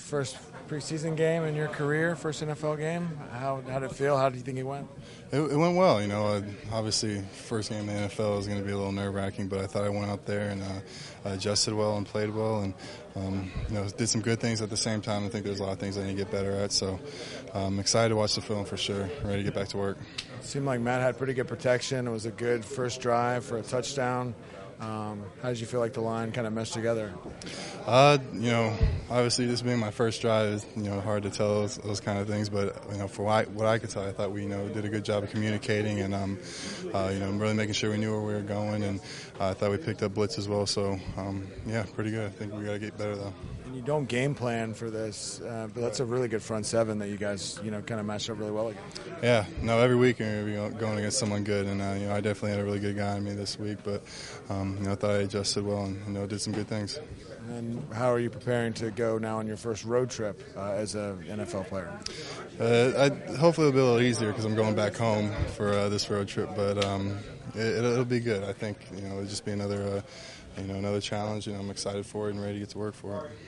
first preseason game in your career, first NFL game. How did it feel? How do you think it went? It went well. Obviously, first game in the NFL is going to be a little nerve-wracking, but I thought I went out there and adjusted well and played well, and did some good things at the same time. I think there's a lot of things I need to get better at. So I'm excited to watch the film for sure. Ready to get back to work. It seemed like Matt had pretty good protection. It was a good first drive for a touchdown. How did you feel like the line kind of meshed together? Obviously this being my first drive is, hard to tell those kind of things. But, for what I could tell, I thought we, did a good job of communicating and, really making sure we knew where we were going. And I thought we picked up blitz as well. So, pretty good. I think we got to get better, though. And you don't game plan for this, but that's a really good front seven that you guys, kind of matched up really well against. Yeah. No, every week you're going to be going against someone good. And, I definitely had a really good guy on me this week. But, I thought I adjusted well and, did some good things. And how are you preparing to go now on your first road trip as an NFL player? Hopefully it'll be a little easier because I'm going back home for this road trip. But it'll be good. I think, it'll just be another challenge. I'm excited for it and ready to get to work for it.